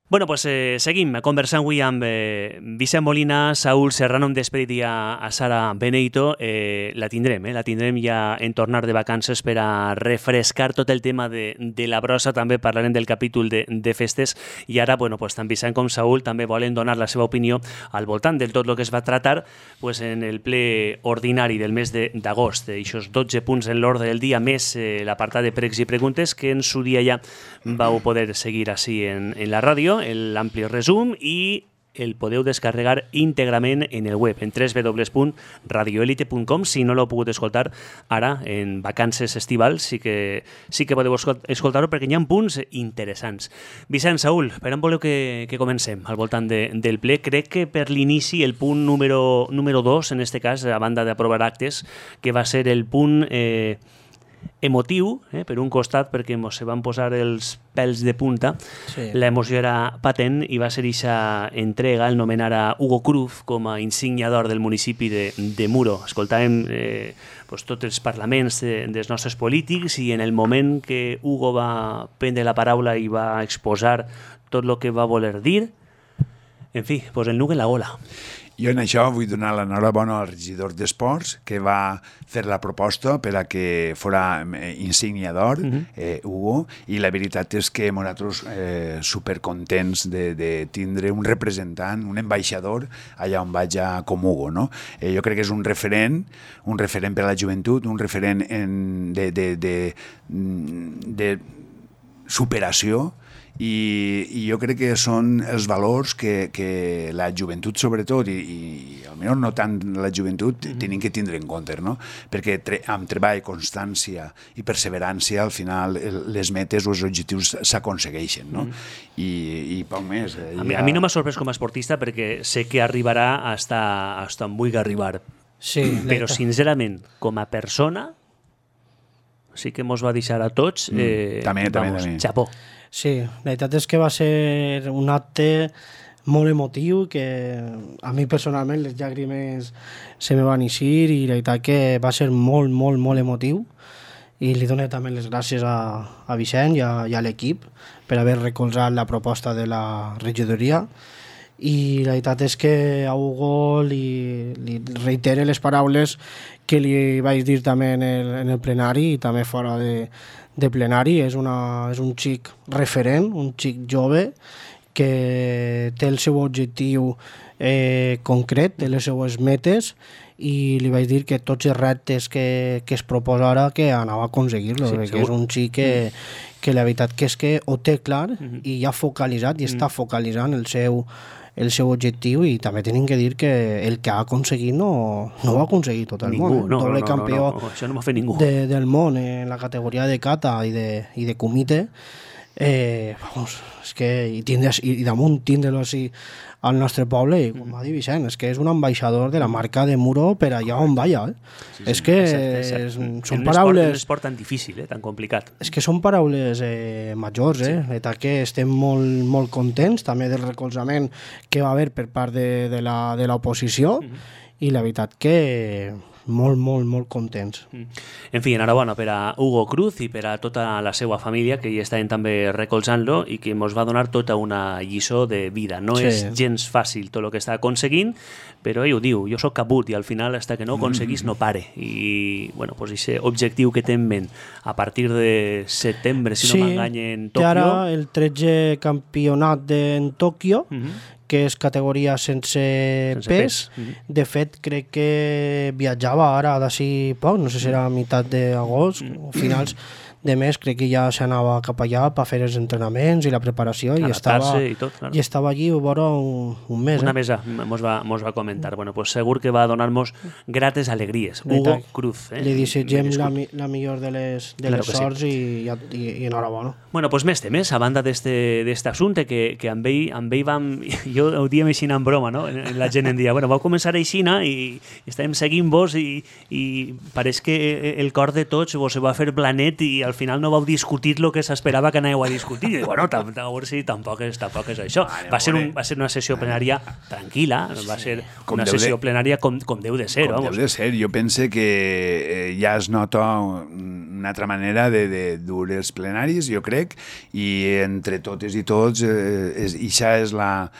Bueno, pues seguim conversant avui amb Vicent Molina, Saúl Serrano, em despedit a Sara Benedito. La tindrem ja en tornar de vacances per a refrescar tot el tema de la brossa. També parlarem del capítol de festes i ara, bueno, pues, tant Vicent com Saúl també volen donar la seva opinió al voltant de tot el que es va tratar pues, en el ple ordinari del mes d'agost. Aquests 12 punts en l'ordre del dia, més l'apartat de pregs i preguntes que en su dia ja vau poder seguir així en la ràdio, l'ampli resum, i el podeu descarregar íntegrament en el web, en www.radioelite.com. Si no l'heu pogut escoltar ara, en vacances estivals, sí que podeu escoltar-ho perquè hi ha punts interessants. Vicent, Saúl, per on voleu que comencem al voltant del ple? Crec que per l'inici, el punt número 2, en este cas, a banda d'aprovar actes, que va ser el punt emotiu, per un costat, perquè ens se van posar els pèls de punta. Sí. L'emoció era patent i va ser aquesta entrega, el nomenar a Hugo Cruz com a insigniador del municipi de Muro. Escoltàvem pues, tots els parlaments dels nostres polítics i en el moment que Hugo va prendre la paraula i va exposar tot el que va voler dir, en fi, pues el nuc en la gola. Jo en això vull donar l'enhorabona al regidor d'Esports que va fer la proposta per a que fora insigniador, Hugo, i la veritat és que nosaltres supercontents de tindre un representant, un ambaixador allà on vaig com Hugo. No? Jo crec que és un referent per a la joventut, un referent de superació, i jo crec que són els valors que la joventut sobretot i almenys no tant la joventut tenen que tindre en compte, no? Perquè amb treball, constància i perseverància al final les metes o els objectius s'aconsegueixen, no? I poc més. A mi no m'ha sorprès com a esportista perquè sé que arribarà hasta on vulgui arribar, però sincerament com a persona sí que mos va deixar a tots també. xapó. Sí, la veritat és que va ser un acte molt emotiu que a mi personalment les llàgrimes se me van eixir i la veritat que va ser molt, molt, molt emotiu i li dono també les gràcies a Vicent i a l'equip per haver recolzat la proposta de la regidoria i la veritat és que a Hugo li reitere les paraules que li vaig dir també en el plenari i també fora de plenari. És un xic referent, un xic jove que té el seu objectiu concret, té les seues metes i li vaig dir que tots els reptes que es proposa ara que anava a aconseguir-lo, perquè és un xic que la veritat que és que ho té clar i ja ha focalitzat i està focalitzant el seu objectiu i també tenim que dir que el que ha aconseguit no ho ha aconseguit tot el món. Doble campió del món en la categoria de kata i de kumite. És que i damunt tindre-lo així al nostre poble, i com va dir Vicent, és que és un ambaixador de la marca de Muro per allà on vaya. És que són paraules... És un esport tan difícil, tan complicat. És que són paraules majors, la veritat que estem molt, molt contents també del recolzament que va haver per part de l'oposició i la veritat que molt, molt, molt contents. En fi, enhorabona per a Hugo Cruz i per a tota la seva família que hi estaven també recolzant-lo i que ens va donar tota una lliçó de vida. No és gens fàcil tot el que està aconseguint, però ell ho diu, jo soc caput i al final hasta que no aconseguís no pare. I, bueno, pues aquest objectiu que té en ment a partir de setembre, si no m'enganye, en Tòquio... Té ara el 13è campionat en Tòquio, que és categoria sense pes. De fet, crec que viatjava ara d'ací poc, no sé si era a meitat d'agost o finals de mes, crec que ja s'anava cap allà per fer els entrenaments i la preparació i estava allí vora un mes. Una mesa, mos va comentar. Bueno, pues segur que va donar-nos grates alegries. Hugo Cruz. Li desitgem la millor de les sorts i enhorabona. Bueno, pues més temes, a banda d'este assumpte que amb ell vam... Jo ho diem així en broma, no? La gent em dia, bueno, vau començar així i estàvem seguint-vos i pareix que el cor de tots vos se va fer blanet i al final no vau discutir el que s'esperava que aneu a discutir. I, bueno, a veure si tampoc és això. Va ser una sessió plenària tranquil·la, va ser una sessió plenària com deu de ser. Com deu de ser. Jo pense que ja es nota una altra manera de dur els plenaris, jo crec, i entre totes i tots, això és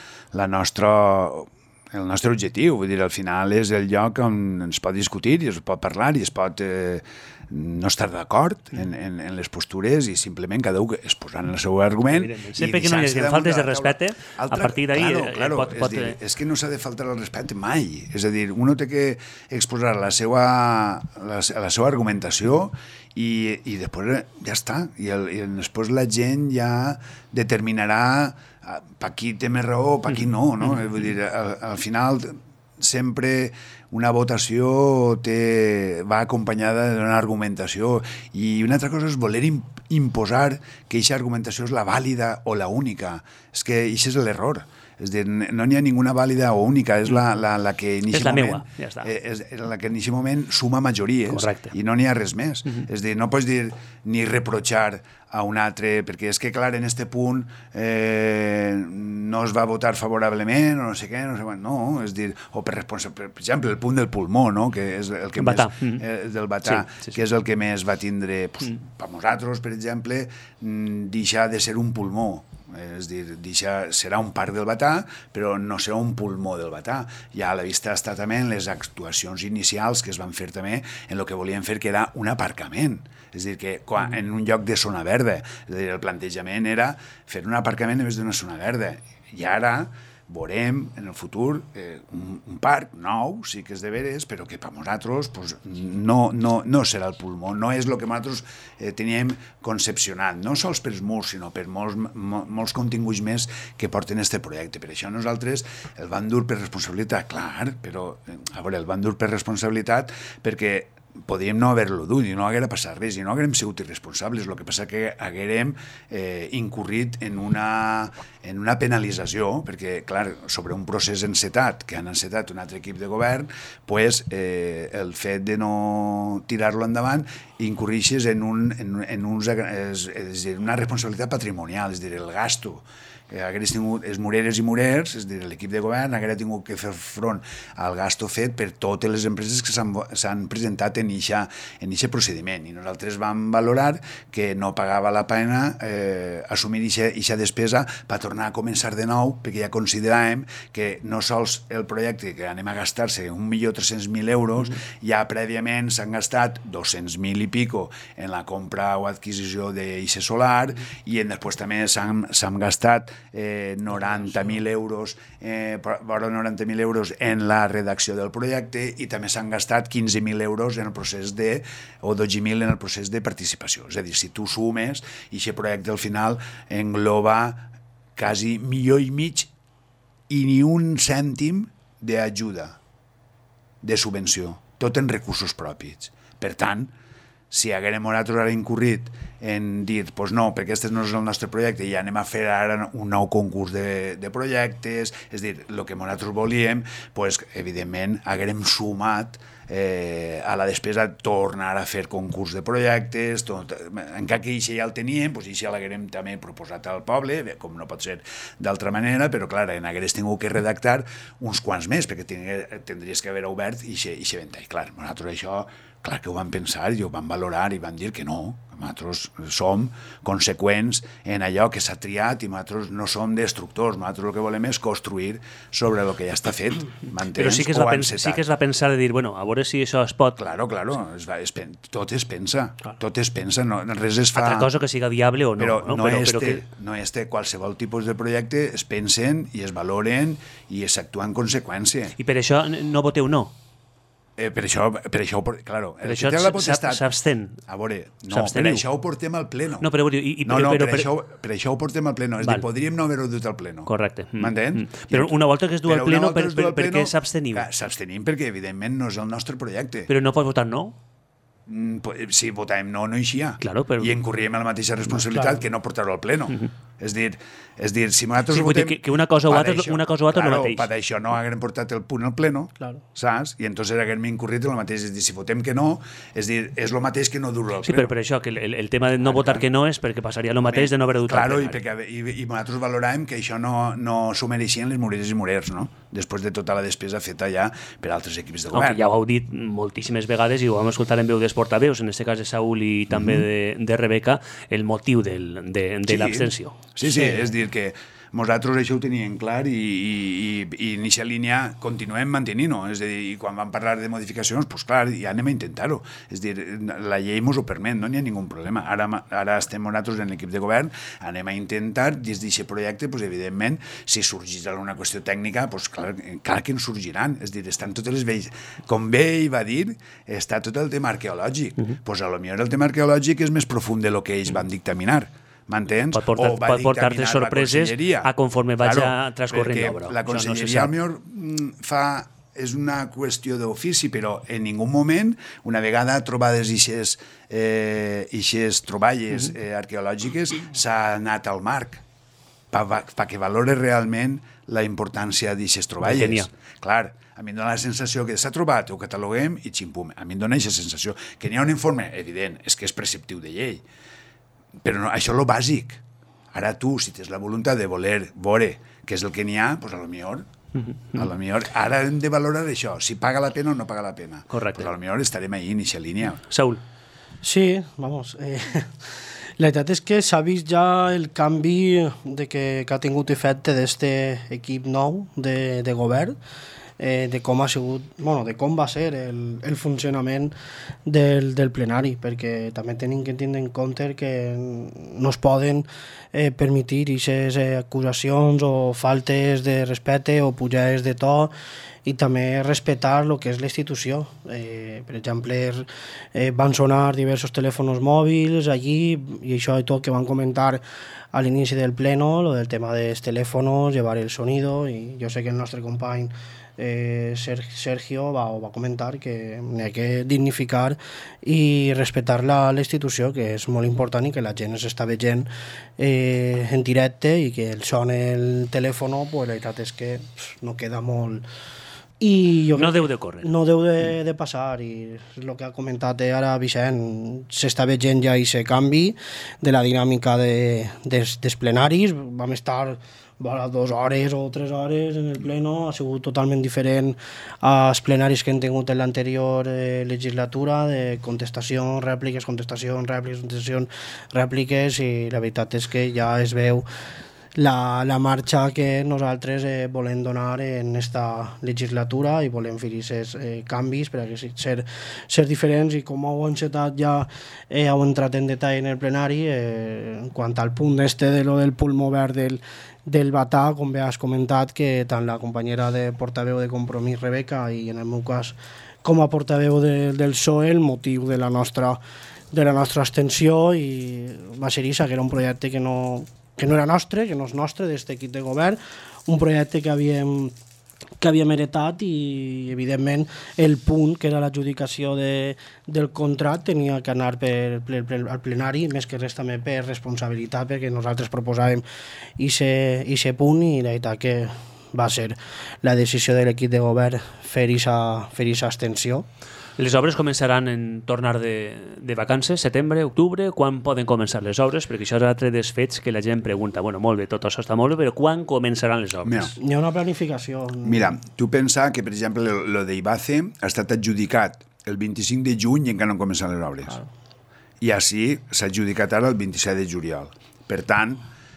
el nostre objectiu. Vull dir, al final és el lloc on es pot discutir i es pot parlar i es pot no estar d'acord en les postures i simplement cada un exposant el seu argument. Sempre que no hi hagi faltes de respecte, a partir d'ahir pot... És que no s'ha de faltar el respecte mai. És a dir, uno té que exposar la seva argumentació i després ja està. I després la gent ja determinarà per qui té més raó, per qui no. Vull dir, al final sempre una votació va acompanyada d'una argumentació i una altra cosa és voler imposar que aquesta argumentació és la vàlida o la única. És que això és l'error. És dir, no n'hi ha ninguna vàlida o única, és la que en aquest moment... Ja està. És la que en aquest moment suma majories. Correcte. I no n'hi ha res més. És dir, no pots dir ni reprochar a un altre, perquè és que, clar, en aquest punt no es va votar favorablement o no sé què, no, és dir, o per exemple, el punt del pulmó, no?, que és el que Batà. Del Batà, que és el que més va tindre, per nosaltres, per exemple, deixar de ser un pulmó. És dir, serà un parc del Batà, però no serà un pulmó del Batà. Ja a la vista està també en les actuacions inicials que es van fer també en el que volien fer, que era un aparcament. És dir, que en un lloc de zona verda. És dir, el plantejament era fer un aparcament en vez d'una zona verda. I ara veurem en el futur un parc nou, sí que és de veres, però que per nosaltres pues, no serà el pulmó, no és el que nosaltres teníem concepcionat, no sols pels murs, sinó per molts continguts més que porten aquest projecte. Per això nosaltres el vam dur per responsabilitat, clar, però a veure, el vam dur per responsabilitat perquè podríem no haver-lo dut i no haguera passat res i no haguérem sigut irresponsables. El que passa que haguérem incurrit en una penalització, perquè, clar, sobre un procés encetat, que han encetat un altre equip de govern, pues, el fet de no tirar-lo endavant incurrixes en una responsabilitat patrimonial, és a dir, el gasto que hagués tingut els mureres i murers, és a dir, l'equip de govern hagués tingut que fer front al gasto fet per totes les empreses que s'han presentat en aquest procediment. I nosaltres vam valorar que no pagava la pena assumir aquesta despesa per tornar a començar de nou, perquè ja consideràvem que no sols el projecte que anem a gastar-se 1.300.000 euros, ja prèviament s'han gastat 200.000 i pico en la compra o adquisició d'eixe solar i després també s'han gastat 90.000 euros vora 90.000 euros en la redacció del projecte i també s'han gastat 15.000 euros en el procés o 12.000 en el procés de participació. És a dir, si tu sumes, aquest projecte al final engloba quasi 1,5 milions i ni un cèntim d'ajuda, de subvenció, tot en recursos propis. Per tant, si haguérem nosaltres ara incurrit en dir, doncs no, perquè aquest no és el nostre projecte i anem a fer ara un nou concurs de projectes, és dir, el que nosaltres volíem, doncs, evidentment, haguérem sumat a la despesa tornar a fer concurs de projectes, encara que això ja el teníem, doncs això l'haguérem també proposat al poble, com no pot ser d'altra manera, però clar, hagués tingut que redactar uns quants més, perquè tindries que haver obert i aquest ventall. Clar, nosaltres això, clar que ho vam pensar i ho vam valorar i vam dir que no, nosaltres som conseqüents en allò que s'ha triat i nosaltres no som destructors, nosaltres el que volem és construir sobre el que ja està fet, m'entens? Però sí que es va pensar de dir, bueno, a veure si això es pot... Claro, tot es pensa, no, res es fa... Altra cosa que siga viable o no. Però no qualsevol tipus de projecte es pensen i es valoren i s'actua en conseqüència. I per això no voteu no? Per això, claro, per això s'abstén. A veure, no, per això ho portem al pleno. No, però per això ho portem al pleno. És a dir, podríem no haver-ho dut al pleno. Correcte. M'entens? Però una volta que es du al pleno, per què s'absteniu? S'abstenim perquè, evidentment, no és el nostre projecte. Però no pots votar no? Si votàvem no eixia. Claro, però... I incurríem en la mateixa responsabilitat que no portar-ho al pleno. És dir, si nosaltres sí, votem... Que una cosa o altra és el mateix. Per això no haguem portat el punt al pleno, saps? I entonces haguem incurrit en el mateix. És dir, si votem que no, és dir, és el mateix que no dur-lo al pleno. Sí, però per això, que el tema de no votar que no és perquè passaria el mateix de no haver dut al pleno. I nosaltres valoràvem que això no s'ho mereixien les Mureres i Murers, no? Després de tota la despesa feta ja per altres equips de govern. Ja ho heu dit moltíssimes vegades i ho vam escoltar en veu dels portaveus, en aquest cas de Saúl i també de Rebeca, el motiu de l'abstenció. Sí, és dir que nosaltres això ho teníem clar i en aquesta línia continuem mantenint-ho. És a dir, quan vam parlar de modificacions, doncs clar, ja anem a intentar-ho. És dir, la llei ens ho permet, no n'hi ha ningú problema. Ara estem nosaltres en l'equip de govern, anem a intentar, des d'aquest projecte, doncs, evidentment, si sorgís alguna qüestió tècnica, doncs clar que en sorgiran. És dir, estan totes les vells... Com bé ell va dir, està tot el tema arqueològic. Doncs potser el tema arqueològic és més profund de lo que ells van dictaminar. M'entens? Pot portar-te sorpreses a conforme vagi transcorrent l'obra. La conselleria és una qüestió d'ofici, però en ningú moment, una vegada trobades ixes troballes arqueològiques, s'ha anat al marc perquè valore realment la importància d'ixes troballes. Clar, a mi em dóna la sensació que s'ha trobat, ho cataloguem i ximpum. A mi em dóna aquesta sensació. Que n'hi ha un informe, evident, és que és preceptiu de llei, però no, això és el bàsic. Ara tu, si tens la voluntat de voler veure què és el que n'hi ha, doncs potser ara hem de valorar això, si paga la pena o no paga la pena. Correcte. Però potser estarem ahí en aquesta línia. Saúl. Sí, vamos. La veritat és que s'ha vist ja el canvi que ha tingut efecte d'este equip nou de govern, de com ha sigut, de com va ser el funcionament del plenari, perquè també tenim que tindre en compte que no es poden permetir aquestes acusacions o faltes de respecte o pujades de to, i també respectar el que és la institució. Per exemple, van sonar diversos telèfons mòbils allí, i això i tot que van comentar a l'inici del pleno, lo del tema dels telèfons, llevar el sonido, i jo sé que el nostre company Sergio va comentar que n'hi ha que dignificar i respectar la institució, que és molt important i que la gent s'està veient en directe, i que el son el telèfon, pues, la veritat és que no queda molt... No deu de córrer. No deu de passar, i és el que ha comentat ara Vicent, s'està veient ja aquest canvi de la dinàmica dels plenaris. Vam estar 2 hores o 3 hores en el pleno, ha sigut totalment diferent als plenaris que hem tingut en l'anterior legislatura, de contestacions, rèpliques, rèpliques, i la veritat és que ja es veu la marxa que nosaltres volem donar en esta legislatura, i volem fer aquests canvis per a ser diferents. I com ho heu encetat ja, heu entrat en detall en el plenari, quant al punt de lo del pulmó verd del batà, com bé has comentat, que tant la companyera de portaveu de Compromís, Rebeca, i en el meu cas com a portaveu del PSOE, el motiu de la nostra abstenció, i va ser això, que era un projecte que no era nostre, que no és nostre, d'aquest equip de govern, un projecte que havíem heretat, i evidentment el punt que era l'adjudicació del contracte tenia que anar al plenari, més que res també per responsabilitat, perquè nosaltres proposàvem aquest punt, i la veritat que va ser la decisió de l'equip de govern fer aquesta abstenció. Les obres començaran en tornar de vacances, setembre, octubre. Quan poden començar les obres? Perquè això és l'altre dels fets que la gent pregunta. Bueno, molt bé, tot això està molt bé, però quan començaran les obres? Hi ha una planificació. Mira, tu pensa que, per exemple, lo d'Ibace ha estat adjudicat el 25 de juny i encara no han començat les obres. I així s'ha adjudicat ara el 27 de juliol. Per tant,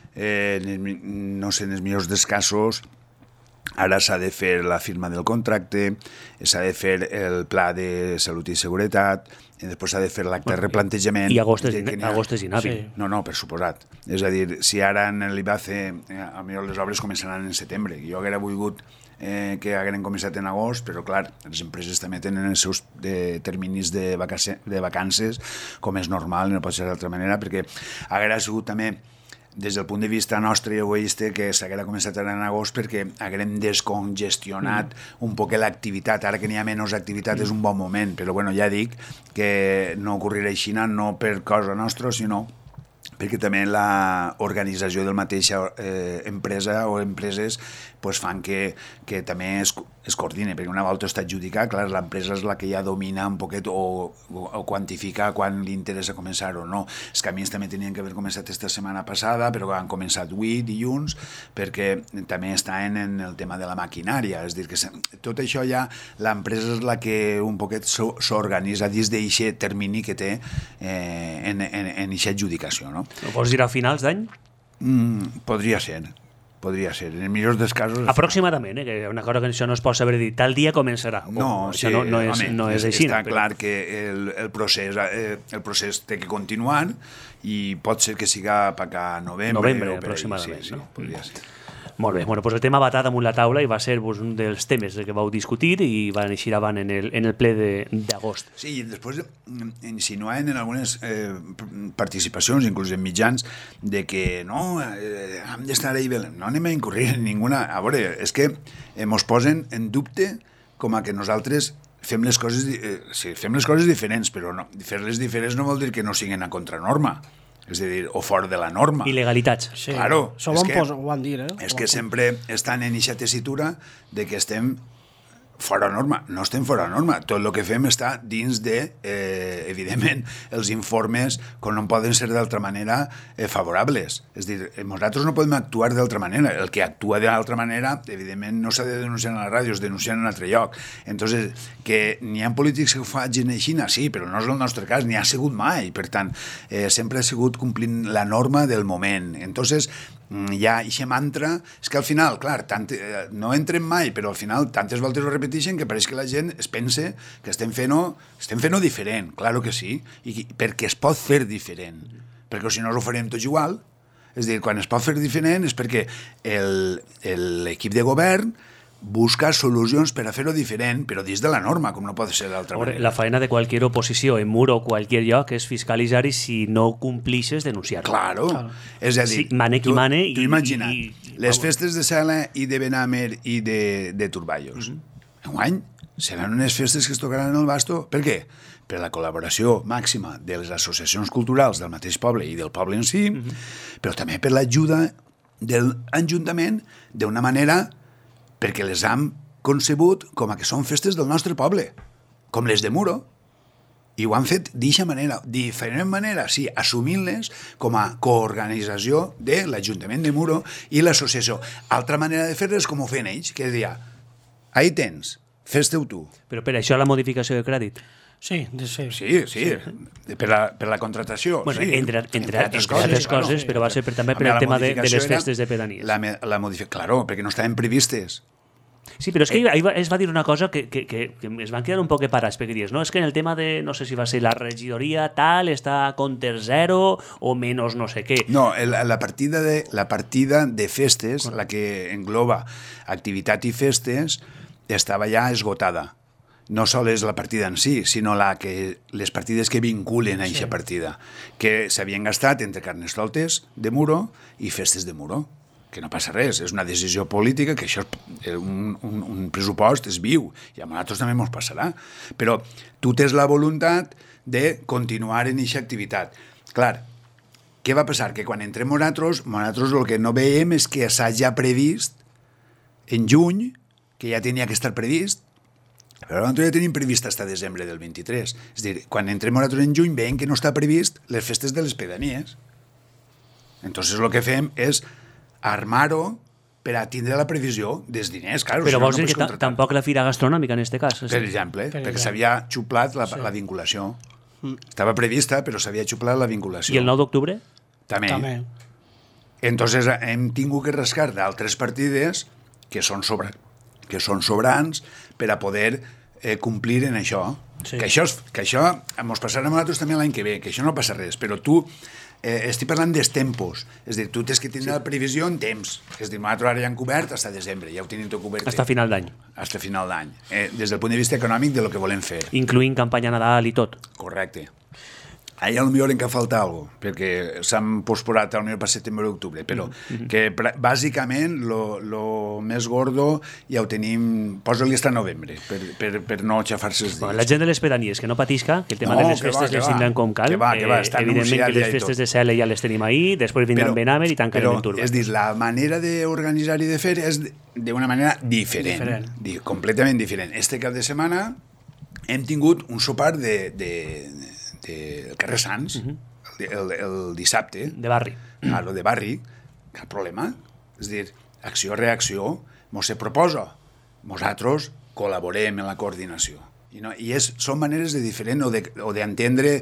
no sé, en els millors dels casos, ara s'ha de fer la firma del contracte, s'ha de fer el pla de salut i seguretat, i després s'ha de fer l'acte de replantejament. I agost és inhàbil. Sí. No, per suposat. És a dir, si ara en l'Ibace, potser les obres començaran en setembre. Jo hauria volgut que hagueren començat en agost, però clar, les empreses també tenen els seus terminis de vacances, com és normal, no pot ser d'altra manera, perquè hauria sigut també des del punt de vista nostre i egoista que s'haguera començat ara en agost, perquè haguem descongestionat un poc l'activitat. Ara que n'hi ha menys activitat és un bon moment, però bueno, ja dic que no ocorrirà així, no per cosa nostra, sinó perquè també l'organització del mateixa empresa o empreses pues, fan que també es coordine, perquè una volta està adjudicat, clar, l'empresa és la que ja domina un poquet o quantifica quan li interessa començar o no. Els camins també tenien que haver començat esta setmana passada, però han començat avui, dilluns, perquè també estan en el tema de la maquinària, és a dir, que tot això ja l'empresa és la que un poquet s'organitza dins d'aquest termini que té en aquesta adjudicació, no? Ho vols dir a finals d'any? Podria ser. En els millors dels casos... Aproximadament, que una cosa que això no es pot saber dir, tal dia començarà. No, això no és així. Està clar que el procés té que continuar i pot ser que siga per a novembre aproximadament. Sí, podria ser. Molt bé, doncs el tema va estar damunt la taula i va ser un dels temes que vau discutir i van eixir avant en el ple d'agost. Sí, i després insinuaven en algunes participacions, inclús en mitjans, de que no, hem d'estar ahí, no anem a incurrir en ninguna... A veure, és que ens posen en dubte com a que nosaltres fem les coses diferents, però no, fer-les diferents no vol dir que no siguin a contranorma. És a dir, o fora de la norma. Il·legalitats. Sí, claro, això ho van dir, És que sempre estan en aquesta tessitura de que estem fora norma. No estem fora norma. Tot el que fem està dins de, evidentment, els informes com no poden ser d'altra manera favorables. És a dir, nosaltres no podem actuar d'altra manera. El que actua d'altra manera, evidentment, no s'ha de denunciar a la ràdio, es denuncia en un altre lloc. Entonces, que n'hi ha polítics que ho facin així, sí, però no és el nostre cas, n'hi ha sigut mai. Per tant, sempre ha sigut complint la norma del moment. Entonces, hi ha aquest mantra, és que al final, clar, no entrem mai, però al final tantes voltes ho repeteixen que pareix que la gent es pense que estem fent-ho diferent, claro que sí, i perquè es pot fer diferent, perquè si no ho farem tots igual. És a dir, quan es pot fer diferent és perquè l'equip de govern busca solucions per a fer-ho diferent, però dins de la norma, com no pot ser d'altra manera. La faena de qualsevol oposició en mur o qualsevol lloc és fiscalitzar i si no complixes, denunciar. Claro. És a dir, sí, mane qui mane. Tu imagina't, les festes de Sala i de Benamer i de Turballos. Enguany seran unes festes que es tocaran el basto. Per què? Per la col·laboració màxima de les associacions culturals del mateix poble i del poble en si, però també per l'ajuda de l'Ajuntament d'una manera perquè les hem concebut com a que són festes del nostre poble, com les de Muro, i ho han fet d'aquesta manera, diferent manera, sí, assumint-les com a coorganització de l'Ajuntament de Muro i l'associació. Altra manera de fer-les com ho feien ells, que deia, ahí tens, fes-te-ho tu. Però per això la modificació de crèdit. Sí. Per la contratació. Bueno, sí. entre altres coses, però va ser també per el tema de les festes de pedanies. Claro, perquè no estaven previstes. Sí, però és que ahí es va dir una cosa que es van quedar un poc parats, perquè dius, no, és que en el tema de, no sé si va ser la regidoria tal, està a compte zero o menys no sé què. No, la partida de festes, la que engloba activitat i festes, estava ja esgotada. No sol és la partida en si, sinó les partides que vinculen a aquesta partida, que s'havien gastat entre carnestoltes de Muro i festes de Muro. Que no passa res, és una decisió política, que això un pressupost és viu, i a nosaltres també ens passarà. Però tu tens la voluntat de continuar en aquesta activitat. Clar, què va passar? Que quan entrem nosaltres el que no veiem és que s'ha ja previst en juny, que ja tenia que estar previst, però nosaltres ja tenim previst fins a desembre del 23. És a dir, quan entrem nosaltres en juny veiem que no està previst les festes de les pedanies. Entonces el que fem és armar-ho per a tindre la previsió dels diners. Claro, però vols dir que tampoc la fira gastronòmica en aquest cas? Per exemple, perquè s'havia xuplat la vinculació. Estava prevista, però s'havia xuplat la vinculació. I el 9 d'octubre? També. Entonces hem tingut que rascar d'altres partides que són sobrants per a poder complir en això. Sí. Que això ens passarà a nosaltres també l'any que ve, que això no passa res, però tu estic parlant dels tempos, és a dir, tu tens que tindre la previsió en temps, és a dir, nosaltres ara ja hem cobert fins a desembre, ja ho tenim tot cobert. Fins a final d'any. Fins a final d'any, des del punt de vista econòmic de lo que volem fer. Incloent campanya Nadal i tot. Correcte. Allà potser encara falta alguna cosa, perquè s'han posposat potser per setembre o octubre, però que bàsicament lo més gordo ja ho tenim, posa-li hasta novembre, per no aixafar-se els dies. La gent de les pedanies, que no patisca, que el tema de les festes les tindran com cal. Evidentment que les festes de Cel ja les tenim ahir, després vindran Benamer i tancarem en Turba. És dir, la manera d'organitzar i de fer és d'una manera diferent. Completament diferent. Este cap de setmana hem tingut un sopar del carrer Sants, el dissabte. De barri. Lo de barri, cap problema. És dir, acció-reacció, mos se proposa. Nosaltres col·laborem en la coordinació. I són maneres de diferent o d'entendre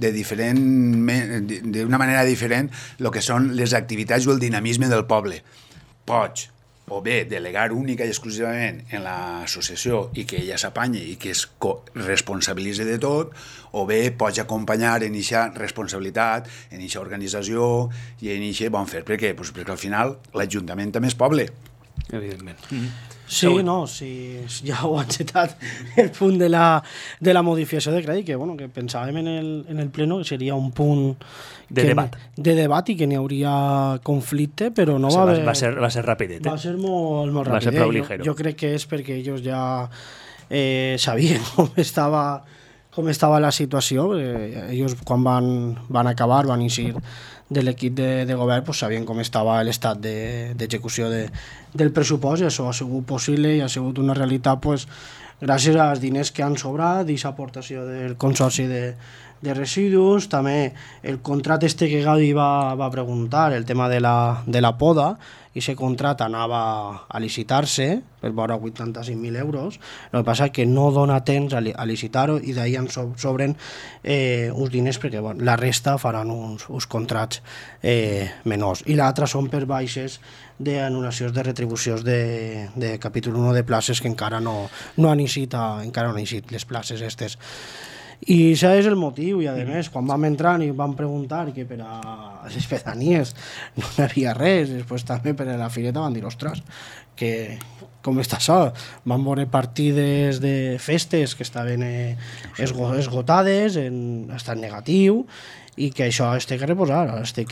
d'una manera diferent el que són les activitats o el dinamisme del poble. Pots o bé delegar única i exclusivament en l'associació i que ella s'apanyi i que es responsabilitzi de tot, o bé pots acompanyar en aquesta responsabilitat, en aquesta organització i en aquest bon fer. Per què? Pues perquè al final l'Ajuntament també és poble. Evidentment. Sí, no, sí, ja ho ha encetat el punt de la modificació de crèdit, que pensàvem en el pleno que seria un punt de debat i que n'hi hauria conflicte, però no va haver... Va ser rapidet. Va ser molt rapidet. Va ser prou ligero. Jo crec que és perquè ells ja sabien com estava la situació. Ells quan van acabar, van eixir de l'equip de govern, pues sabien com estava l'estat d'execució del pressupost, i això ha sigut possible i ha sigut una realitat pues, gràcies als diners que han sobrat i l'aportació del Consorci de Residus. També el contracte que Gaudi va preguntar, el tema de la poda, i aquest contracte anava a licitar-se per vora 85.000 euros. El que passa és que no dona temps a licitar-ho i d'ahir en sobren uns diners perquè la resta faran uns contractes menors. I l'altre són per baixes d'anul·lacions de retribucions de capítol 1 de places que encara no han eixit les places aquestes. I això és el motiu, i a més, quan vam entrar i vam preguntar que per a les pedanies no hi havia res, després també per a la fireta van dir, ostres, que com està això? Van veure partides de festes que estaven esgotades, en estat negatiu, i que això es té que reposar,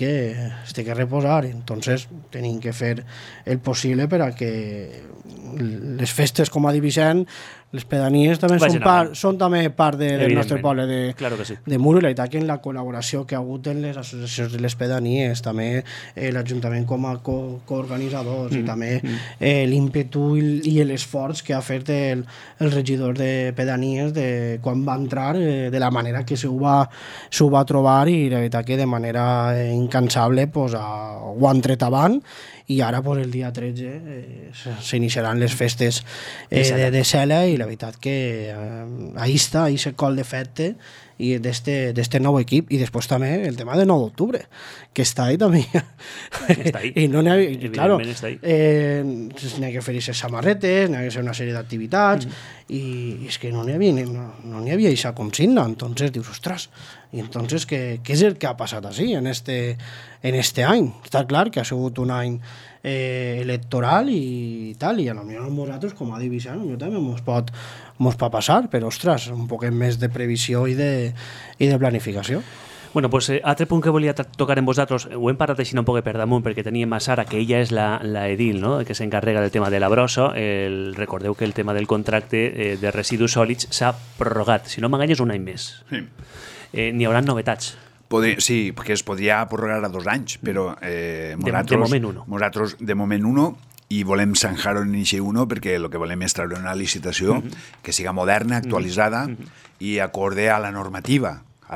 entonces tenim que fer el possible per a que les festes, com ha dit Vicent, les pedanies també són també part del nostre poble de Muro, i la veritat que en la col·laboració que ha hagut en les associacions de les pedanies, també l'Ajuntament com a coorganitzadors i també l'ímpetu i l'esforç que ha fet el regidor de pedanies quan va entrar, de la manera que s'ho va trobar, i la veritat que de manera incansable ho han tret avant. I ara, el dia 13, s'iniciaran les festes de Cela, i la veritat que ahí està, ahí se col d'efecte i d'este nou equip. I després també el tema de 9 d'octubre, que està ahí també. Està ahí. I no n'hi ha... Claro, està ahí. N'hi ha que fer aquestes samarretes, n'hi ha que fer una sèrie d'activitats, i és que no n'hi havia aquesta consigna. Entonces dius, ostres, i entonces què és el que ha passat així en este any? Està clar que ha sigut un any electoral i tal, i a lo millor nosaltres, com ha dit Vicent, també mos pot passar, però ostres, un poquet més de previsió i de planificació. Bueno, pues altre punt que volia tocar en vosaltres, ho hem parlat així un poc per damunt, perquè teníem a Sara, que ella és la edil, no?, que s'encarrega del tema de la brossa. Recordeu que el tema del contracte de residus sòlids s'ha prorrogat, si no m'enganyes, un any més. Sí. N'hi haurà novetats. Sí, perquè es podria prorrogar a 2 anys, però nosaltres de moment 1, i volem zanjar-ho en aquest 1 perquè el que volem és treure una licitació que siga moderna, actualitzada i acorde a la normativa.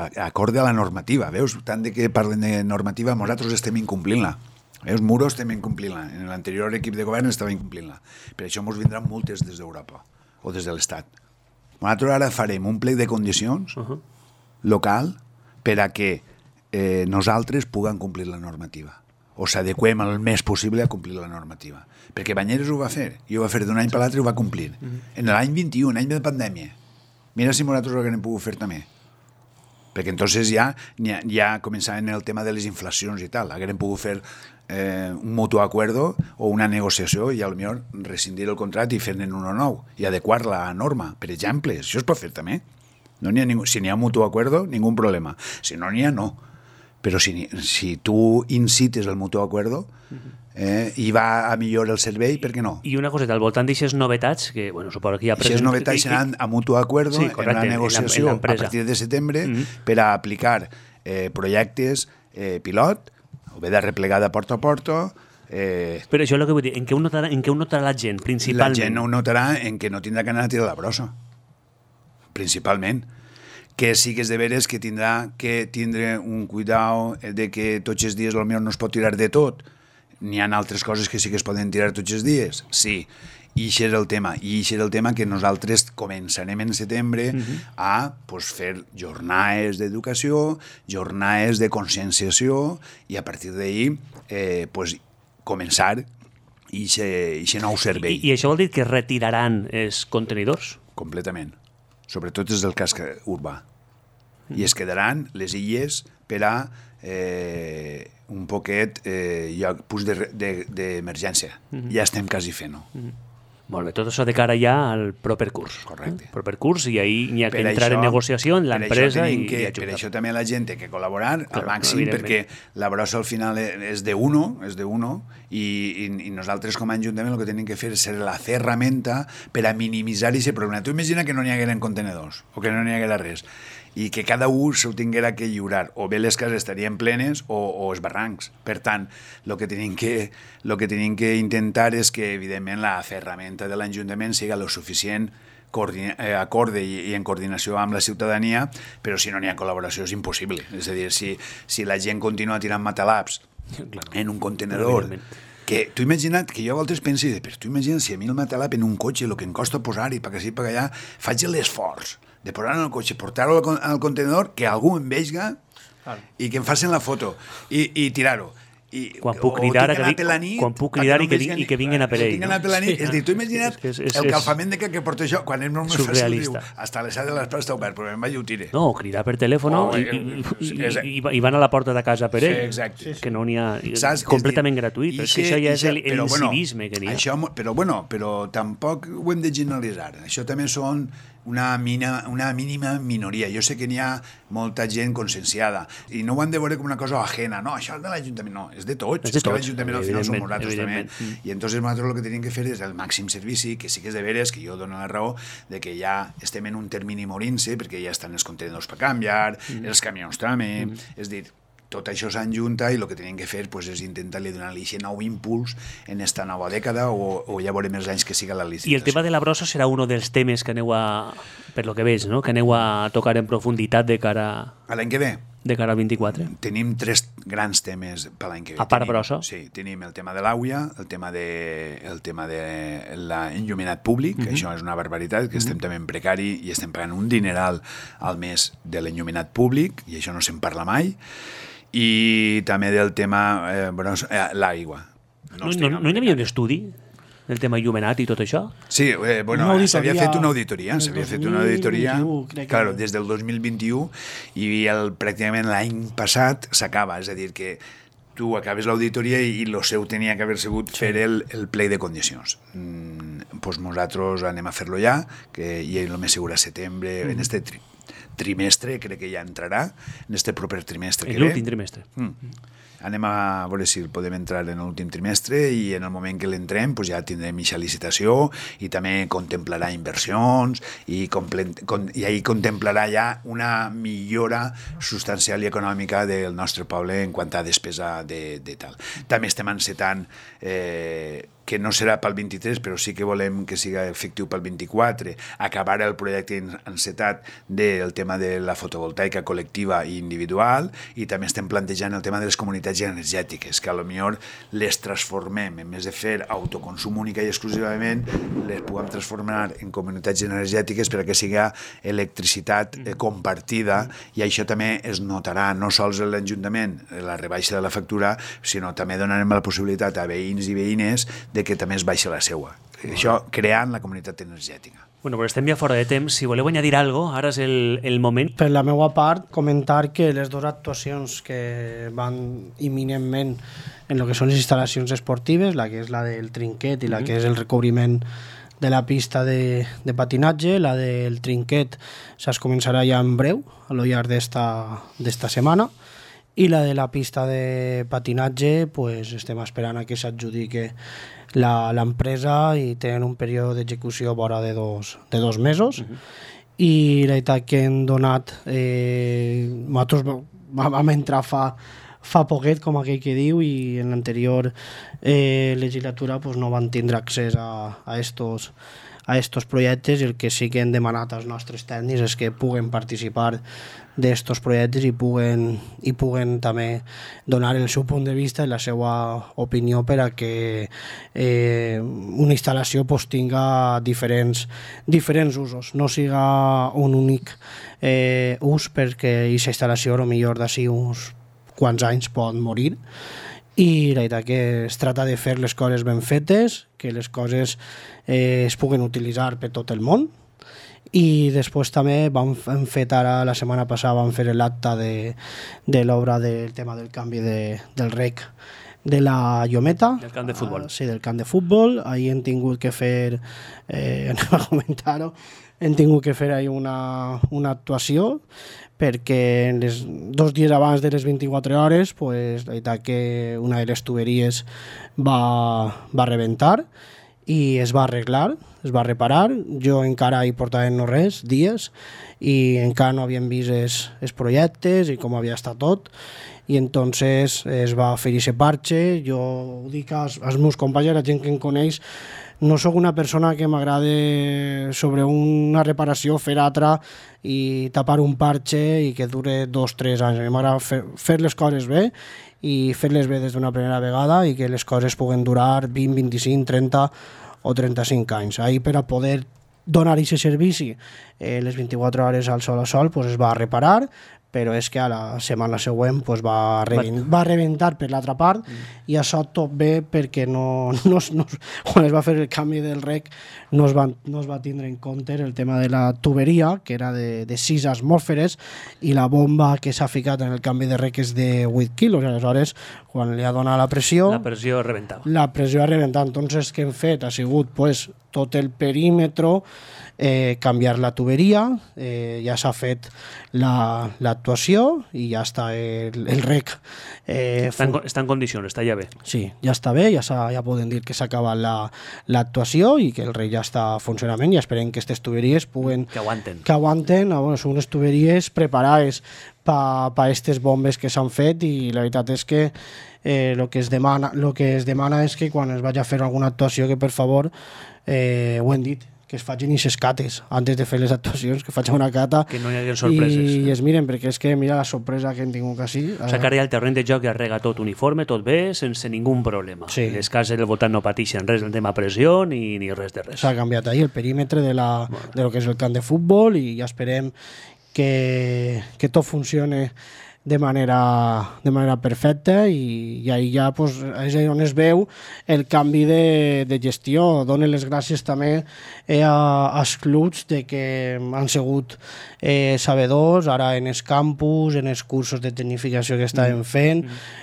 Veus? Tant que parlen de normativa, nosaltres estem incomplint-la. Veus? Muro estem incomplint-la. En l'anterior equip de govern estava incomplint-la. Per això ens vindran multes des d'Europa o des de l'Estat. Nosaltres ara farem un plec de condicions local per a que nosaltres puguem complir la normativa o s'adequem el més possible a complir la normativa. Perquè Banyeres ho va fer, i ho va fer d'un any per l'altre i ho va complir. En l'any 21, any de pandèmia. Mira si nosaltres ho haguem pogut fer també. Perquè entonces ja començaven el tema de les inflacions i tal. Haguem pogut fer un mutuo acuerdo o una negociació i potser rescindir el contracte i fer-ne uno nou i adequar la norma, per exemple. Això es pot fer també. No n'hi ha si n'hi ha mutuo acuerdo, ningún problema. Si no n'hi ha, no. Però si tu incites el mutuo acuerdo i va a millor el servei, per què no? I una coseta, al voltant d'aixes novetats, que bueno, suposo que hi ha... Aquestes novetats seran a mutuo acuerdo, sí, correcte, en la negociació a partir de setembre per a aplicar projectes pilot, o bé de replegada porta a porta. Però això és el que vull dir, en què ho notarà la gent, principalment? La gent ho notarà en què no tindrà que anar a tirar la brossa, principalment. Que sí que és de veres que tindrà que tindre un cuidado de que tots els dies potser no es pot tirar de tot. N'hi ha altres coses que sí que es poden tirar tots els dies, sí. I això és el tema. I això és el tema que nosaltres començarem en setembre a fer jornades d'educació, jornades de conscienciació i a partir d'ahir començar aquest nou servei. I això vol dir que retiraran els contenidors? Completament. Sobretot és del casc urbà. I es quedaran les illes per a un poquet punts d'emergència. Ja estem quasi fent-ho. Molt bé, tot això de cara ja al proper curs. Correcte. Proper curs, i ahí n'hi ha que entrar en negociació amb l'empresa i ajudar. Per això també la gent té que col·laborar al màxim, perquè la brossa al final és d'uno, i nosaltres com a Ajuntament el que tenim que fer és ser la ferramenta per a minimitzar aquest problema. Tu imagina que no n'hi hagueren contenedors, o que no n'hi haguera res, i que cada un s'ho tinguera que lliurar, o bé les cases estarien plenes o els barrancs. Per tant, el que tenim que intentar és que, evidentment, la ferramenta de l'Ajuntament siga lo suficient acorde i en coordinació amb la ciutadania, però si no n'hi ha col·laboració és impossible. És a dir, si la gent continua tirant matalabs en un contenedor, que tu imagina't, que jo a voltes penso, però tu imagina't si a mi el matalab en un cotxe, el que em costa posar-hi, perquè sí, perquè allà, faig l'esforç de posar-ho en el cotxe, portar-ho al contenedor, que algú em vegi i que em facin la foto i tirar-ho. Quan puc cridar i que vinguin a per ell. És a dir, tu imagina't el calfament de que porto això, quan és molt més fàcil, diu, hasta les 7 de l'espera està obert, però me'n vaig i ho tire. No, cridar per telèfon i van a la porta de casa per ell. Exacte. Que no n'hi ha... Completament gratuït, però és que això ja és l'incivisme que n'hi ha. Però tampoc ho hem de generalitzar. Això també són una mínima minoria. Jo sé que n'hi ha molta gent conscienciada i no ho han de veure com una cosa ajena. No, això és de l'Ajuntament. No, és de tots. És que l'Ajuntament al final som nosaltres també. I entonces nosaltres el que tenim que fer és el màxim servici, que sí que és de veres, que jo dono la raó, de que ja estem en un termini morint-se, perquè ja estan els contenidors per canviar, els camions també. És dir, tot això s'enjunta i el que tenim que fer és intentar-li donar-li aquest nou impuls en esta nova dècada o ja veurem els anys que siga la licitació. I el tema de la brossa serà un dels temes que aneu a, per lo que veig, no? Que aneu a tocar en profunditat de cara... A l'any que ve? De cara al 24. Tenim 3 grans temes per l'any que ve. A part brossa? Sí, tenim el tema de l'AUIA, el tema de l'enllumenat públic, que això és una barbaritat, que estem també en precari i estem pagant un dineral al mes de l'enllumenat públic, i això no se'n parla mai. I també del tema l'aigua. No hi havia un estudi del tema enllumenat i tot això? Sí, s'havia fet una auditoria. Claro, des del 2021 i pràcticament l'any passat s'acaba. És a dir, que tu acabes l'auditoria i el seu tenia que haver sigut fer el plec de condicions. Doncs nosaltres anem a fer-lo ja, i el més segur a setembre, en este trimestre, crec que ja entrarà, en este proper trimestre que ve. L'últim trimestre. Anem a veure si podem entrar en l'últim trimestre i en el moment que l'entrem ja tindrem aquesta licitació i també contemplarà inversions i ahí contemplarà ja una millora substancial i econòmica del nostre poble en quant a despesa de tal. També estem encetant que no serà pel 23, però sí que volem que siga efectiu pel 24, acabar el projecte encetat del tema de la fotovoltaica col·lectiva i individual, i també estem plantejant el tema de les comunitats energètiques, que potser les transformem, en més de fer autoconsum única i exclusivament, les puguem transformar en comunitats energètiques perquè siga electricitat compartida, i això també es notarà no sols en l'Ajuntament, la rebaixa de la factura, sinó també donarem la possibilitat a veïns i veïnes de que també es baixa la seua. Això creant la comunitat energètica. Bueno, però estem ja fora de temps. Si voleu añadir algo, ara és el moment. Per la meva part, comentar que les dues actuacions que van imminentment en el que són les instal·lacions esportives, la que és la del trinquet i la que és el recobriment la pista de patinatge, la del trinquet es començarà ja en breu, a lo llarg d'esta setmana, i la de la pista de patinatge pues, estem esperant a que s'adjudique l'empresa i tenen un període d'execució vora de dos mesos. I la veritat que hem donat nosaltres vam entrar fa poquet, com aquell que diu, i en l'anterior legislatura pues, no van tindre accés a estos projectes, i el que sí que hem demanat als nostres tècnics és que puguen participar d'estos projectes i puguen també donar el seu punt de vista i la seva opinió per a que una instal·lació pues, tinga diferents usos, no siga un únic ús, perquè aquesta instal·lació millor d'ací uns quants anys pot morir, i la veritat que es tracta de fer les coses ben fetes, que les coses es puguen utilitzar per tot el món. I després també hem fet ara, la setmana passada vam fer l'acte de l'obra del tema del canvi del rec de la Llometa. Del camp de futbol. Sí, del camp de futbol. Ahir hem tingut que fer, anem a comentar-ho, hem tingut que fer ahir una actuació, perquè 2 dies abans de les 24 hores pues, la veritat que una de les tuberies va rebentar i es va arreglar, es va reparar. Jo encara hi portava no res, dies, i encara no havíem vist els projectes i com havia estat tot, i entonces es va fer aquest parche. Jo ho dic als meus companys, a la gent que em coneix, no sóc una persona que m'agrada sobre una reparació fer altra i tapar un parche i que dure 2-3 anys. A mi m'agrada fer les coses bé i fer-les bé des d'una primera vegada i que les coses puguen durar 20, 25, 30 o 35 anys. Ahir per a poder donar aquest servici les 24 hores al sol a sol pues es va reparar, però és que a la setmana següent pues, va rebentar per l'altra part i això tot bé perquè quan es va fer el canvi del rec no es va tindre en compte el tema de la tuberia, que era de 6 atmosferes, i la bomba que s'ha ficat en el canvi de rec és de 8 quilos. Aleshores, quan li ha donat la pressió... La pressió reventava. La pressió ha rebentat. Entonces, què hem fet? Ha sigut pues, tot el perímetre, canviar la tuberia, ja s'ha fet l'actuació i ja està el rec. Està en condicions, està ja bé. Sí, ja està bé, ja poden dir que s'ha acabat l'actuació i que el rec ja està a funcionament, i esperem que aquestes tuberies puguen... Que aguanten. Són unes tuberies preparades per a aquestes bombes que s'han fet, i la veritat és que el que es demana és que quan es vagi a fer alguna actuació que per favor, ho hem dit, que es facin aquestes cates antes de fer les actuacions, que facin una cata que no hi hagi sorpreses i es miren, perquè és que mira la sorpresa que hem tingut així. O sigui, que ara el terreny de joc ja rega tot uniforme, tot bé, sense ningú problema. Sí. Les cases del voltant no pateixen res del tema pressió ni res de res. S'ha canviat ahir el perímetre de lo que és el camp de futbol i ja esperem que tot funcione de manera perfecta, i ahir ja pues, és on es veu el canvi de gestió. Dono les gràcies també als clubs de que han sigut sabedors ara en els campus, en els cursos de tecnificació que estàvem fent,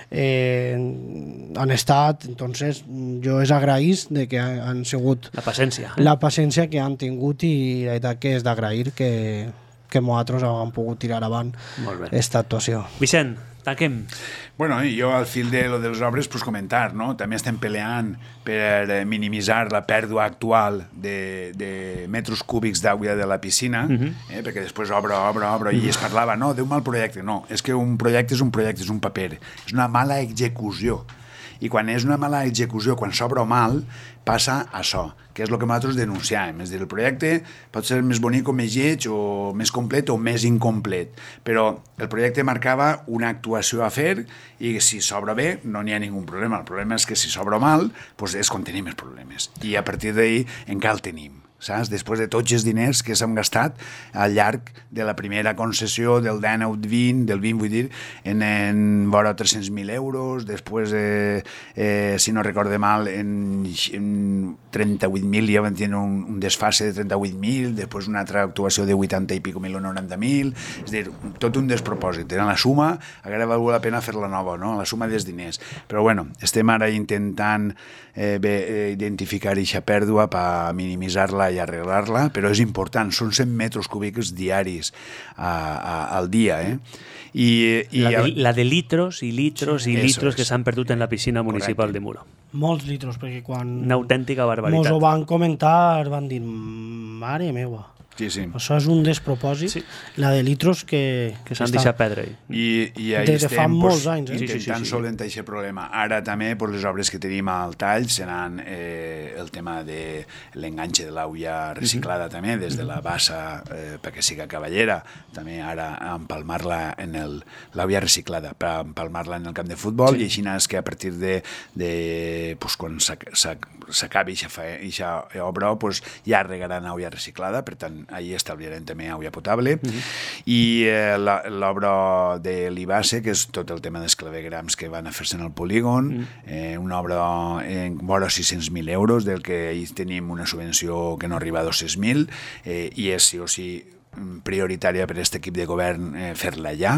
han estat. Entonces jo és agraït de que han sigut la paciència que han tingut, i la veritat que és d'agrair que nosaltres hem pogut tirar avant aquesta actuació. Vicent, tanquem. Bueno, jo al fil de lo de les obres pues, comentar, no? També estem peleant per minimitzar la pèrdua actual de metres cúbics d'aigua de la piscina, perquè després obre, i es parlava, no, d'un mal projecte. No, és que un projecte és un paper, és una mala execució. I quan és una mala execució, quan s'obre mal, passa això, que és el que nosaltres denunciàvem. És a dir, el projecte pot ser més bonic o més lleig, o més complet o més incomplet, però el projecte marcava una actuació a fer, i si s'obre bé no n'hi ha ningú problema. El problema és que si s'obre mal, doncs és quan tenim els problemes. I a partir d'ahir encara el tenim. saps? Després de tots els diners que s'han gastat al llarg de la primera concessió, del 19-20, del 20, vull dir, en vora 300.000 euros, després, si no recorde mal, en 38.000 ja van tenir un desfase de 38.000, després una altra actuació de 80 i pico mil o 90.000, és a dir, tot un despropòsit. En la suma, hauria valgut la pena fer-la nova, no? La suma dels diners. Però bueno, estem ara intentant identificar aquesta pèrdua per minimitzar-la i arreglar-la, però és important, són 100 metres cúbics diaris al dia, La de litros i litros i litros que s'han perdut en la piscina municipal de Muro. Molts litros, perquè quan Una autèntica barbaritat. mos ho van comentar van dir, mare meua, Sí, sí. això és un despropòsit, Sí. la de litros que s'han deixat perdre. I ahí Des de fa estem molts anys, intentant solventar aquest problema. Ara també les obres que tenim al tall seran el tema de l'enganxe de l'aulla reciclada també, des de la bassa perquè siga cavallera, també ara empalmar-la en l'aulla reciclada, per empalmar-la en el camp de futbol, i així és que a partir de quan s'acabi aquesta obra ja regaran aulla reciclada, per tant ahir estalviarem també aigua potable, i l'obra de l'Ibase, que és tot el tema dels clavegrams que van a fer-se en el polígon, una obra en vora 600.000 euros, del que ahir tenim una subvenció que no arriba a 200.000, i és sí o sí prioritària per a aquest equip de govern fer-la ja.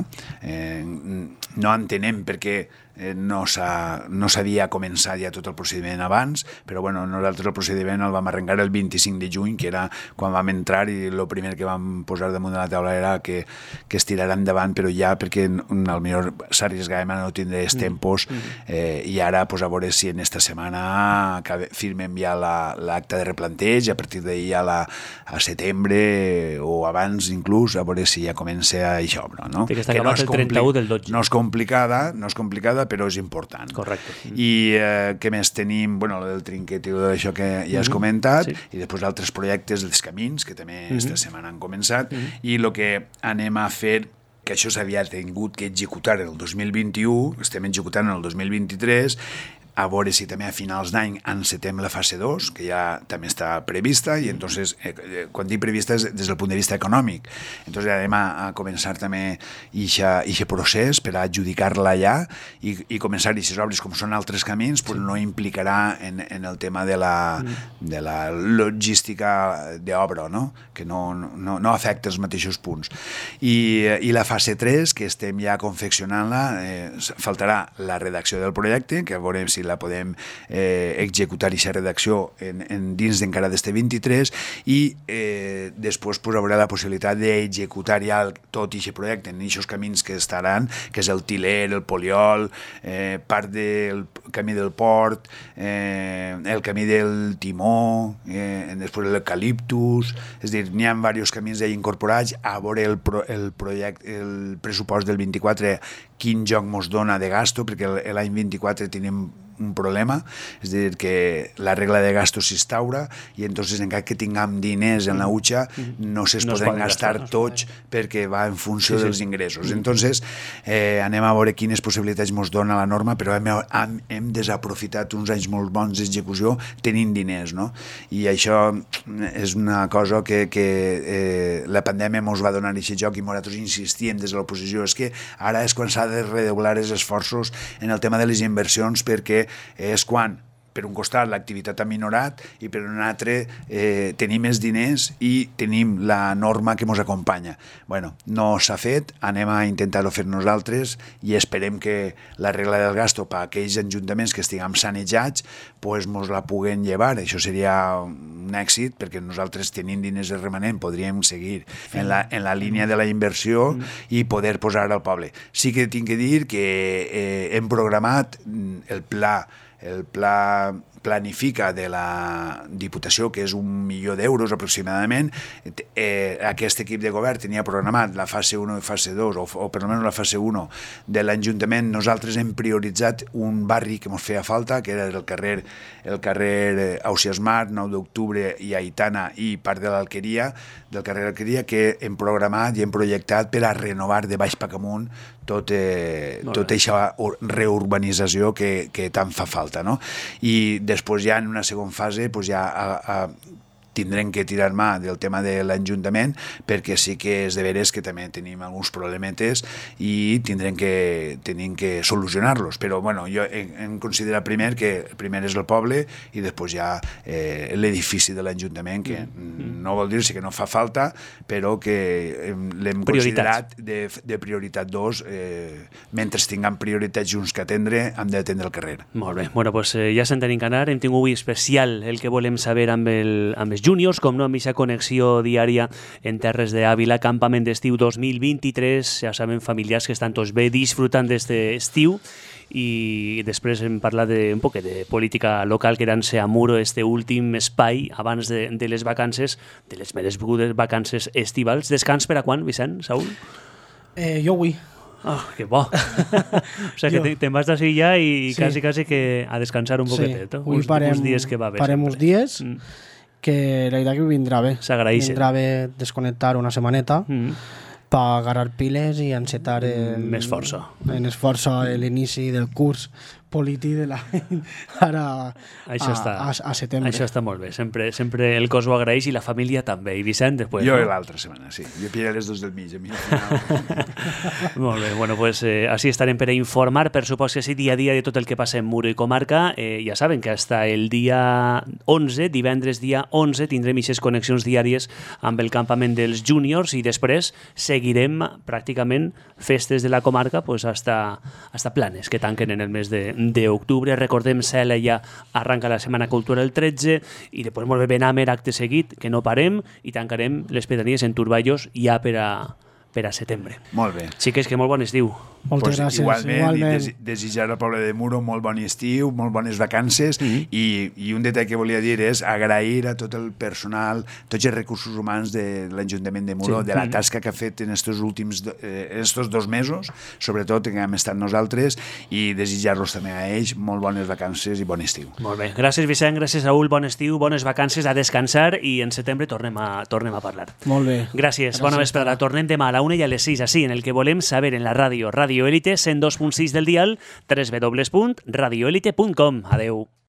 No entenem per què no s'havia començat ja tot el procediment abans, però bueno, nosaltres el procediment el vam arrencar el 25 de juny, que era quan vam entrar, i el primer que vam posar damunt de la taula era que es tirarà endavant, però ja perquè potser s'arrisgàvem a no tindre els tempos, i ara a veure si en esta setmana firmem ja l'acte de replanteig, i a partir d'ahir a setembre o abans inclús, a veure si ja comença aquesta obra, no? Que està acabat el 31 del 12. No és complicada, però és important. Correcte. I què més tenim? Bueno, el del trinquet i tot això que ja has comentat, i després altres projectes dels camins, que també esta setmana han començat, i el que anem a fer, que això s'havia tingut que executar en el 2021, estem executant en el 2023, a veure si també a finals d'any encetem la fase 2, que ja també està prevista, i entonces, quan dic prevista és des del punt de vista econòmic. Entonces anem a començar també aquest procés per a adjudicar-la ja i començar aquestes obres, com són altres camins, pues no implicarà en el tema de la logística d'obra, no? Que no afecta els mateixos punts. I la fase 3, que estem ja confeccionant-la, faltarà la redacció del projecte, que veurem si la podem executar aquesta redacció dins d'encara d'este 23, i després haurà la possibilitat d'executar ja tot aquest projecte en aquests camins que estaran, que és el Tiler, el Poliol, part del camí del Port, el camí del Timó, després l'Eucaliptus, és a dir, n'hi ha diversos camins ja incorporats, a veure el pressupost del 24 quin joc mos dona de gasto, perquè l'any 24 tenim un problema, és a dir, que la regla de gastos s'instaura i entonces encara que tinguem diners en la utxa no se'ls poden gastar tots perquè va en funció dels ingressos. Entonces anem a veure quines possibilitats ens dona la norma, però hem desaprofitat uns anys molt bons d'execució tenint diners, no? I això és una cosa que la pandèmia ens va donar aquest joc, i nosaltres insistíem des de l'oposició, és que ara és quan s'ha de redoblar els esforços en el tema de les inversions, perquè és quan per un costat l'activitat ha minorat i per un altre tenim més diners i tenim la norma que ens acompanya. Bueno, no s'ha fet, anem a intentar-ho fer nosaltres i esperem que la regla del gasto per a aquells ajuntaments que estiguem sanejats pues mos la puguen llevar. Això seria un èxit, perquè nosaltres tenint diners de remanent podríem seguir en la línia de la inversió i poder posar al poble. Sí que tinc que dir que hem programat el pla planifica de la Diputació, que és 1 milió d'euros aproximadament. Aquest equip de govern tenia programat la fase 1 i fase 2, o per almenys la fase 1 de l'Ajuntament. Nosaltres hem prioritzat un barri que ens feia falta, que era el carrer Ausiasmar, 9 d'octubre i Aitana, i part de l'Alqueria, del carrer Alqueria, que hem programat i hem projectat per a renovar de baix cap amunt tota aquesta reurbanització que tant fa falta, no? I després ja en una segona fase ja tindrem que tirar mà del tema de l'Ajuntament, perquè sí que és de veres que també tenim alguns problemetes i tenim que solucionar-los. Però bueno, jo hem considerat primer que primer és el poble i després ja l'edifici de l'Ajuntament, que no vol dir-se que no fa falta, però que l'hem considerat de prioritat 2. Mentre tinguem prioritats junts que atendre, hem d'atendre el carrer. Molt bé, bueno, pues, ja se'n tenim que anar. Hem tingut avui especial el que volem saber amb els júniors, com no, amb aquesta connexió diària en Terres d'Àvila, campament d'estiu 2023, ja saben, familiars que estan tots bé disfrutant d'aquest estiu, i després hem parlat un poc de política local, que era a Muro, este últim espai abans de les vacances, de les merescudes vacances estivals. Descans per a quan, Vicent, Saúl? Jo avui. Oh, que bo. O sigui que te'n vas d'ací ja i quasi que a descansar un poquetet. Avui uns dies que va bé. Parem uns dies que la veritat que vindrà bé. S'agraeix. Vindrà bé desconnectar una setmaneta per agarrar piles i encetar més força. En esforço l'inici del curs polític de ara a setembre. Això està molt bé. Sempre el cos ho agraeix i la família també. I Vicent, després. Jo l'altra setmana, sí. Jo pillaré les 2 del mig, a mi al final. Molt bé. Bueno, pues així estarem per a informar, per suposo que sí, dia a dia de tot el que passa en Muro i comarca. Ja saben que hasta el dia 11, divendres dia 11, tindrem aquestes connexions diàries amb el campament dels júniors i després seguirem pràcticament festes de la comarca pues hasta Planes, que tanquen en el mes d'octubre. Recordem, Cela ja arranca la Setmana Cultura el 13 i després molt bé Benàmer, acte seguit, que no parem, i tancarem les pedanies en Turballos ja per a setembre. Molt bé. Xiques, que molt bon estiu. Moltes gràcies. Igualment. I desitjar al poble de Muro molt bon estiu, molt bones vacances, i un detall que volia dir és agrair a tot el personal, tots els recursos humans de l'Ajuntament de Muro, de la tasca que ha fet en estos 2 mesos, sobretot que hem estat nosaltres, i desitjar-los també a ells molt bones vacances i bon estiu. Molt bé. Gràcies, Vicent, gràcies, Raül, bon estiu, bones vacances, a descansar, i en setembre tornem a parlar. Molt bé. Gràcies. Bona vesprada. Tornem demà a la 1 i a les 6, així, en el que volem saber en la ràdio. Radio Élite, 102.6 del dial, www.radioelite.com. Adeu.